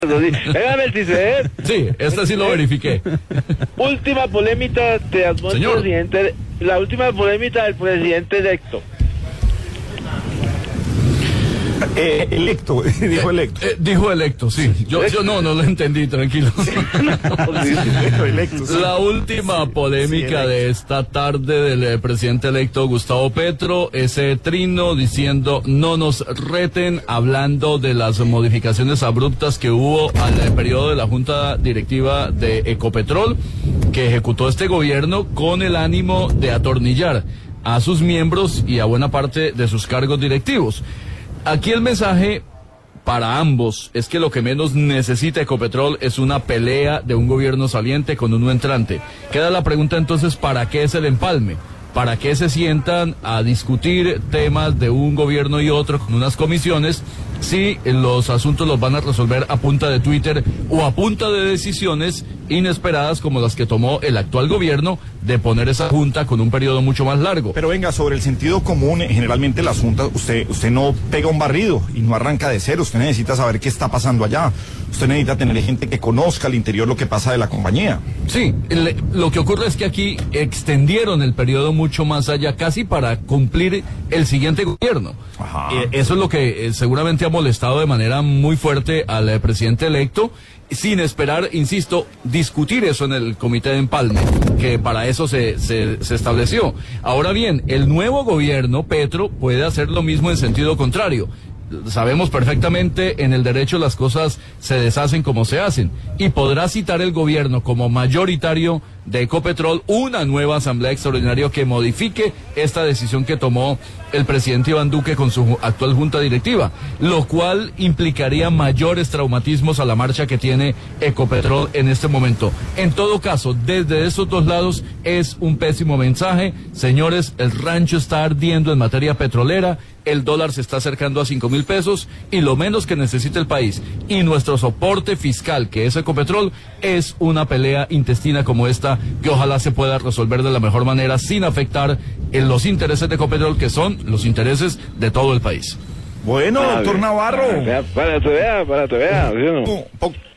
Véame el TCE. Sí, esta sí lo verifiqué. Última polémica de Asmón, presidente. La última polémica del presidente electo. Electo, dijo electo. Dijo electo, sí. Yo no lo entendí, tranquilo. Electo, sí. La última polémica de esta tarde del presidente electo Gustavo Petro, ese trino diciendo no nos reten, hablando de las modificaciones abruptas que hubo al periodo de la Junta Directiva de Ecopetrol, que ejecutó este gobierno con el ánimo de atornillar a sus miembros y a buena parte de sus cargos directivos. Aquí el mensaje para ambos es que lo que menos necesita Ecopetrol es una pelea de un gobierno saliente con uno entrante. Queda la pregunta entonces, ¿para qué es el empalme? ¿Para qué se sientan a discutir temas de un gobierno y otro con unas comisiones si los asuntos los van a resolver a punta de Twitter o a punta de decisiones inesperadas como las que tomó el actual gobierno de poner esa junta con un periodo mucho más largo? Pero venga, sobre el sentido común, generalmente las juntas, usted no pega un barrido y no arranca de cero. Usted necesita saber qué está pasando allá. Usted necesita tener gente que conozca al interior lo que pasa de la compañía. Sí, lo que ocurre es que aquí extendieron el periodo mucho más allá, casi para cumplir el siguiente gobierno. Ajá. Eso es lo que seguramente ha molestado de manera muy fuerte al presidente electo, sin esperar, insisto, discutir eso en el comité de empalme, que para eso se estableció. Ahora bien, el nuevo gobierno, Petro, puede hacer lo mismo en sentido contrario. Sabemos perfectamente, en el derecho las cosas se deshacen como se hacen, y podrá citar el gobierno como mayoritario de Ecopetrol una nueva asamblea extraordinaria que modifique esta decisión que tomó el presidente Iván Duque con su actual junta directiva, lo cual implicaría mayores traumatismos a la marcha que tiene Ecopetrol en este momento. En todo caso, desde esos dos lados es un pésimo mensaje. Señores, el rancho está ardiendo en materia petrolera, el dólar se está acercando a 5.000 pesos y lo menos que necesita el país y nuestro soporte fiscal, que es Ecopetrol, es una pelea intestina como esta, que ojalá se pueda resolver de la mejor manera sin afectar en los intereses de Ecopetrol, que son los intereses de todo el país. Bueno, doctor Navarro. Para que vea, ¿sí o no?